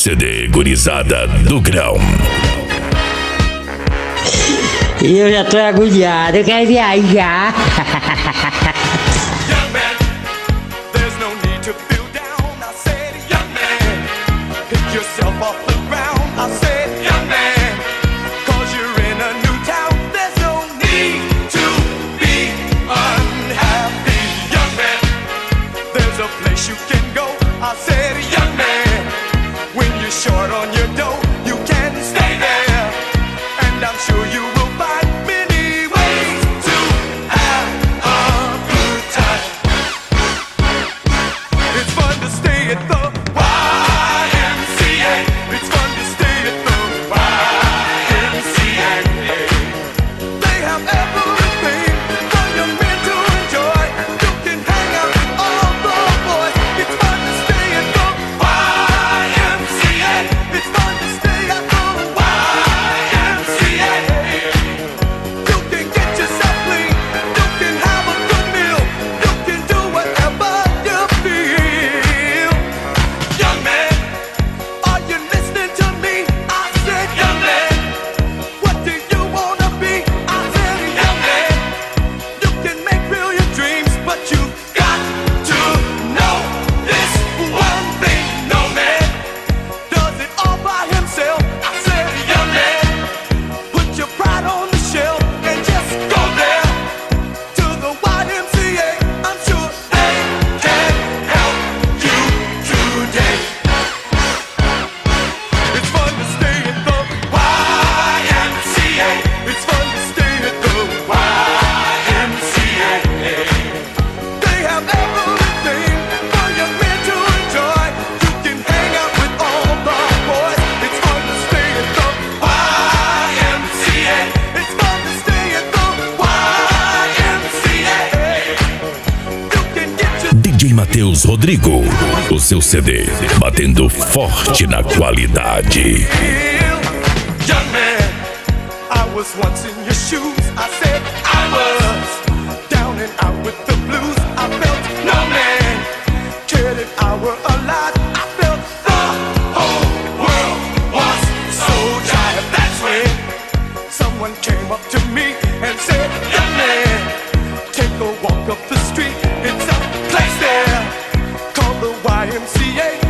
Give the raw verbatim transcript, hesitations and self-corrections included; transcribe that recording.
C D Gurizada do Grão. E eu já tô agoniado, eu quero viajar. You can go, I said, young man. When you're short on your dough, you can stay there. And I'm sure you will find many ways to have a good time. It's fun to stay at the Y M C A. It's fun to stay at the Y M C A. They have everything for young men to enjoy. You can hang out with all the boys. It's fun to stay at the Y M C A. It's fun to stay at the Y M C A. You can get yourself clean. You can have a good meal. You can do whatever you feel. Young man, are you listening to me? I said, young man, what do you wanna be? I said, young man, you can make real your dreams, but you got to know this one thing. No man does it all by himself. I said, young man, put your pride on the shelf and just go there to the Y M C A. I'm sure they can help you today. It's fun to stay at the Y M C A. It's fun to stay at the Y M C A. They have everything for young men to enjoy. You can hang out with all the boys. It's fun to stay at the Y M C A. It's fun to stay at the Y M C A. You can get your D J Matheus Rodrigo, o seu C D batendo forte na qualidade. Young man, I was once in your shoes. I said I was down and out with the blues. I felt no man cared if I were alive. I felt the whole world was so tired. That's when someone came up to me and said, young man, take a walk up the street. It's a place there called the Y M C A.